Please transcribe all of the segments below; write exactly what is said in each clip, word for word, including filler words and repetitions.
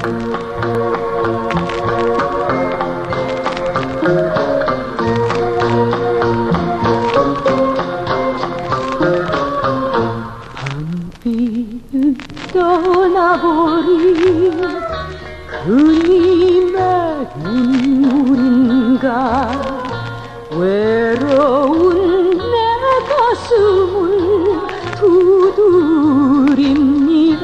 밤비는 떠나버린 그님의 눈물인가 외로운 내 가슴을 두드립니다.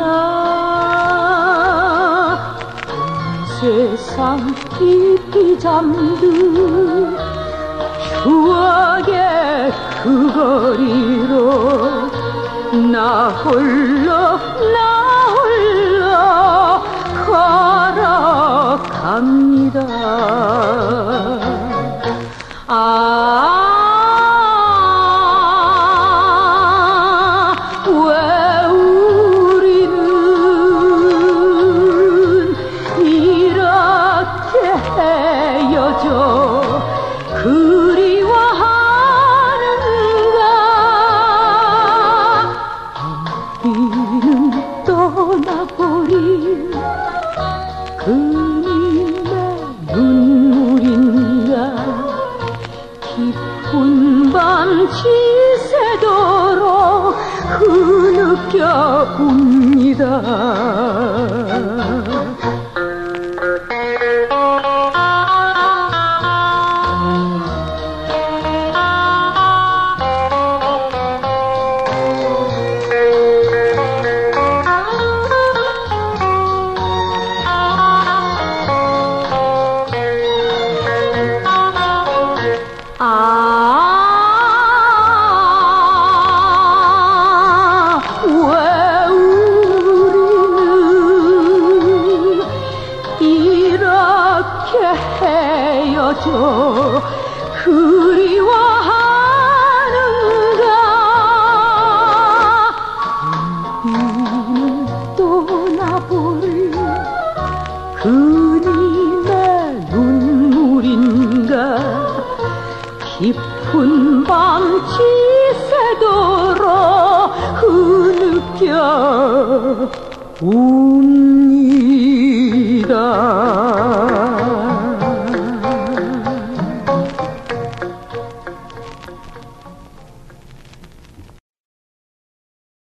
세상 깊이 잠든 추억의 그 거리로 나 홀로 나 홀로 걸어갑니다. 아, 왜 우리는 이렇게 헤어져 그리워하는가. 밤비는 떠나버린 그님의 눈물인가 깊은 밤 지새도록 흐느껴 웁니다. 아, 왜 우리는 이렇게 헤어져 그리워하는가. 밤비는 떠나버린 그님의 눈물인가 깊은 밤 지새도록 흐느껴 움